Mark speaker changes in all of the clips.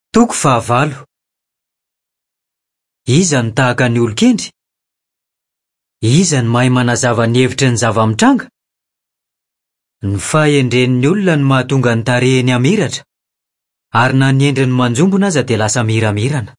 Speaker 1: Toko 9. Iza ny tahaka ny olon-kendry? Iza ny mahay manazava ny hevitry ny zava-mitranga? Ny fahendren'ny olona ny mahatonga ny tarehiny hamiratra, ary na ny endriny manjombona aza dia lasa miramirana.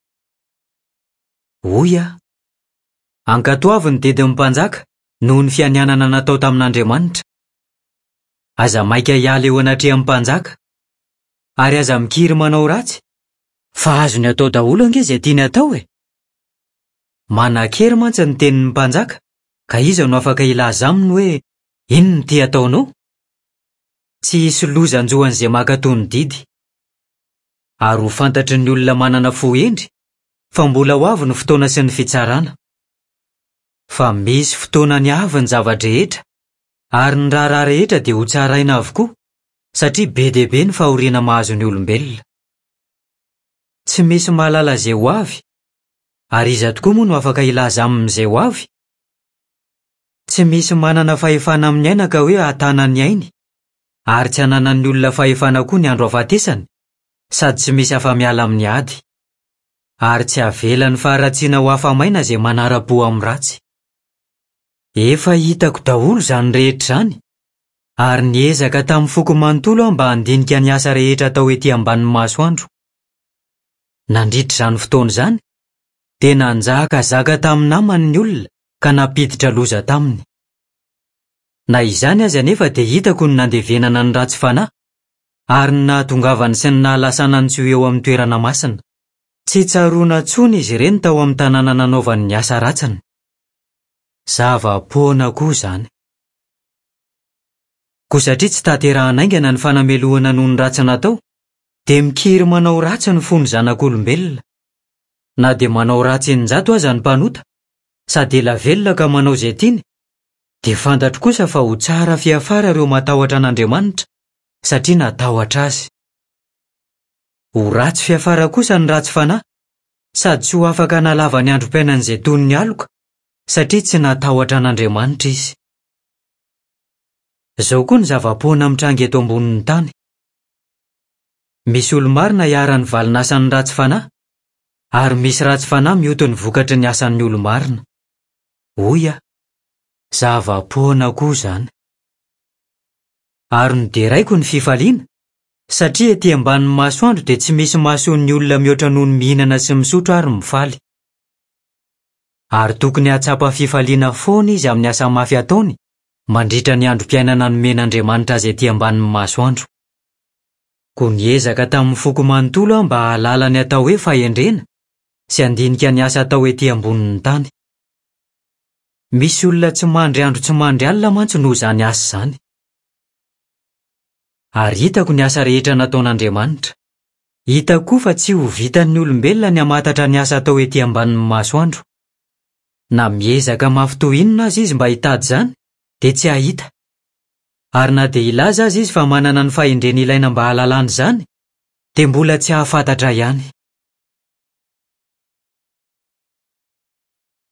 Speaker 1: Hoy aho, ankatoavy ny dedin'ny mpanjaka noho ny fianianana natao tamin'Andriamanitra. Aza maika hiala eo anatrehan'ny mpanjaka, ary aza mikiry manao ratsy, fa azony atao daholo ange izay tiany atao e. Manan-kery mantsy ny tenin'ny mpanjaka, ka iza no afaka ilaza aminy hoe inona no tia ataonao? Tsy hisy lozan-johan'izay mankatoy ny didy. Ary ho fantatry ny olona manana fo endry, fa mbola ho avy ny fotoana sy ny fitsarana. Fa misy fotoanany avy ny zava-drehetra, ary ny raharaha rehetra dia ho tsaraina avokoa, satria be dia be ny fahoriana mahazo ny olombelona. Tsy misy mahalala izay ho avy, ary iza tokoa moa no afaka ilaza amin'izay ho avy? Tsy misy manana fahefana amin'ny aina ka hoe hatana ny ainy, ary tsy hananan'ny olona fahefana koa ny andro hafatesany, sady tsy misy afa-miala amin'ny ady, ary tsy havela ny faharatsiana ho afa-maina izay manara-po amin'ny ratsy. Efa hitako daholo izany rehetra izany, ary niezaka tamin'ny foko manontolo aho mba handinika ny asa rehetra atao ety ambanin'ny masoandro. Nandritra izany fotoana izany, dia nanjakazaka tamin'ny namany ny olona ka napiditra loza taminy. Na izany aza anefa dia hitako ny nandevenana ny ratsy fanahy, ary ny nahatongavany sy ny nahalasana ny tsy ho eo amin'ny toerana masina. Tsy tsaroana intsony izy ireny tao amin'ny tanàna nanaovany ny asa ratsiny. Zava-poana koa izany. Koa satria tsy taterahanaingana ny fanamelohana noho ny ratsy natao, dia mikiry manao ratsy ny fony zanak'olombelona. Na dia manao ratsy eninjato aza ny mpanota, sady ela velona ka manao izay tiany, dia fantatro kosa fa ho tsara fiafara ireo matahotra an'Andriamanitra, satria natahotra azy. Ho ratsy fiafara kosa ny ratsy fanahy, sady tsy ho afaka nalava ny androm-piainany izay toy ny aloka, satria tsy natahotra an'Andriamanitra izy. Izao koa ny zava-poana mitranga eto ambonin'ny tany. Misy olo-marina hiara-ny valinasan'ny ratsy fanahy, ary misy ratsy fanahy mioto ny vokatry ny asan'ny olo-marina. Hoy aho, zava-poana koa izany. Ary noderaiko ny fifaliana, satria ety ambanin'ny masoandro dia tsy misy mahasoan'ny olona mihoatra noho ny mihinana sy misotro ary mifaly. Ary tokony hatsapa fifaliana foana izy amin'ny asa mafy ataony, mandritra ny androm-piainana nomen'Andriamanitra azy ety ambanin'ny masoandro. Koa niezaka tamin'ny foko manontolo aho mba hahalala ny atao hoe fahendrena, sy handinika ny asa atao ety ambonin'ny tany. Misy olona tsy mandry andro tsy mandry alina mantsy noho izany asa izany. Ary hitako ny asa rehetra nataon'Andriamanitra. Hitako koa fa tsy ho vitan'ny olombelona ny hamatatra ny asa atao ety ambanin'ny masoandro. Na miezaka mafy toy inona aza izy mba hitady izany, dia tsy hahita. Ary na dia ilaza aza izy fa manana ny fahendrena ilaina mba hahalalany izany, dia mbola tsy hahafantatra ihany.